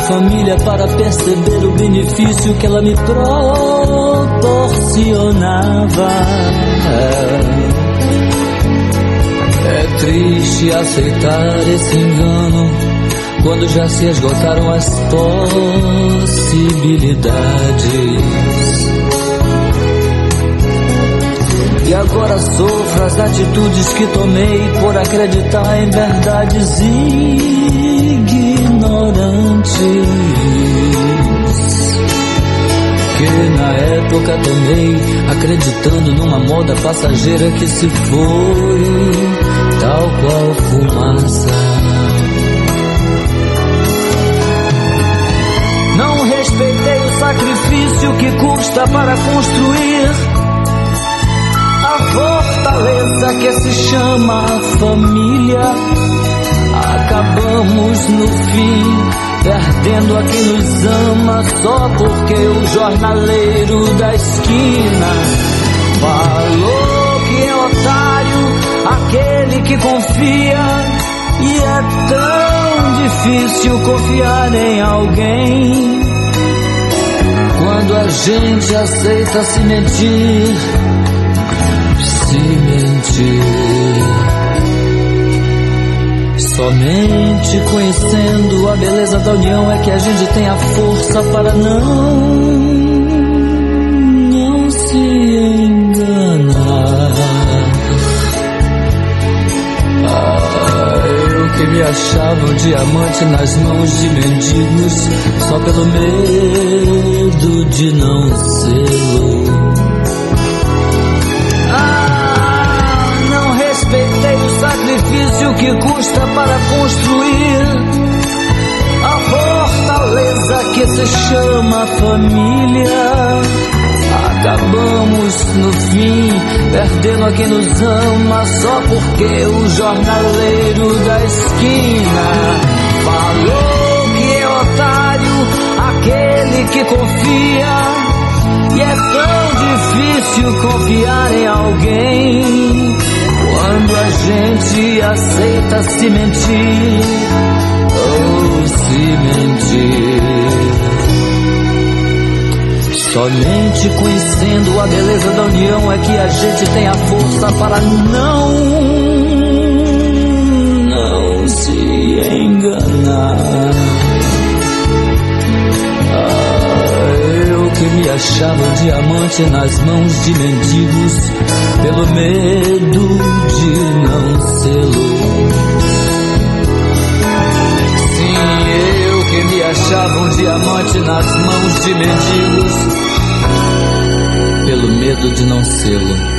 família para perceber o benefício que ela me proporcionava. É triste aceitar esse engano quando já se esgotaram as possibilidades. E agora sofro as atitudes que tomei por acreditar em verdades ignorantes que na época tomei, acreditando numa moda passageira que se foi, tal qual fumaça. Não respeitei o sacrifício que custa para construir a fortaleza que se chama família. Acabamos no fim perdendo a quem nos ama só porque o jornaleiro da esquina falou que é otário aquele que confia. E é tão difícil confiar em alguém quando a gente aceita se mentir. Somente conhecendo a beleza da união é que a gente tem a força para não se enganar. Eu que me achava um diamante nas mãos de mendigos só pelo medo de não ser. Respeitei o sacrifício que custa para construir a fortaleza que se chama família. Acabamos no fim perdendo a quem nos ama só porque o jornaleiro da esquina falou que é otário aquele que confia. E é tão difícil confiar em alguém quando a gente aceita se mentir, ou se mentir. Somente conhecendo a beleza da união é que a gente tem a força para não se enganar. Eu que me achava um diamante nas mãos de mendigos pelo medo de não sê-lo. Sim, eu que me achava um diamante nas mãos de mendigos pelo medo de não sê-lo.